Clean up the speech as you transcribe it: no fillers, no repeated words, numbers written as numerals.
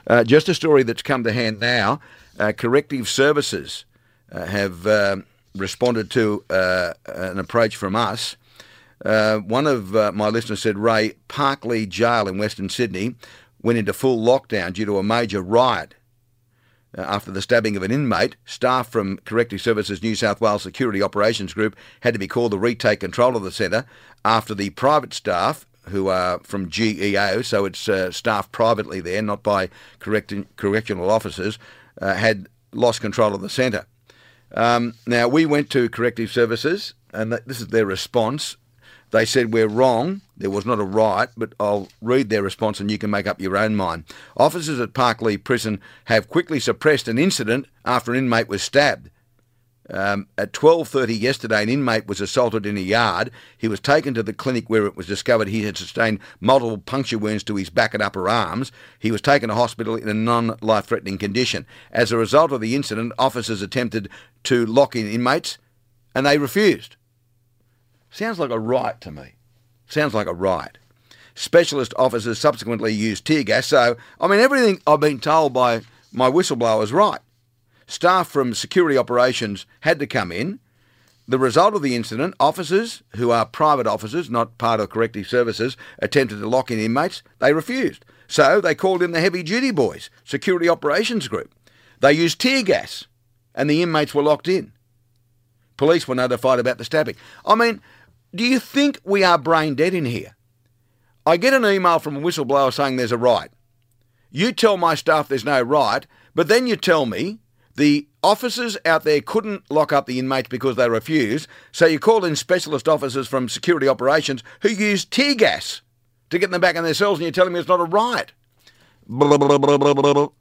Just a story that's come to hand now. Corrective Services have responded to an approach from us. One of my listeners said, Ray, Parklea Jail in Western Sydney went into full lockdown due to a major riot. After the stabbing of an inmate, staff from Corrective Services New South Wales Security Operations Group had to be called to retake control of the centre after the private staff, who are from GEO, so it's staffed privately there, not by correctional officers, had lost control of the centre. Now, we went to Corrective Services, and this is their response. They said, we're wrong. There was not a riot, but I'll read their response and you can make up your own mind. Officers at Parklea Prison have quickly suppressed an incident after an inmate was stabbed. At 12:30 yesterday, an inmate was assaulted in a yard. He was taken to the clinic where it was discovered he had sustained multiple puncture wounds to his back and upper arms. He was taken to hospital in a non-life-threatening condition. As a result of the incident, officers attempted to lock in inmates and they refused. Sounds like a riot to me. Sounds like a riot. Specialist officers subsequently used tear gas. So, everything I've been told by my whistleblower is right. Staff from security operations had to come in. The result of the incident, officers, who are private officers, not part of Corrective Services, attempted to lock in inmates. They refused. So they called in the heavy-duty boys, Security Operations Group. They used tear gas and the inmates were locked in. Police were notified about the stabbing. Do you think we are brain dead in here? I get an email from a whistleblower saying there's a riot. You tell my staff there's no riot, but then you tell me the officers out there couldn't lock up the inmates because they refused, so you called in specialist officers from security operations who used tear gas to get them back in their cells, and you're telling me it's not a riot. Blah, blah, blah, blah, blah, blah.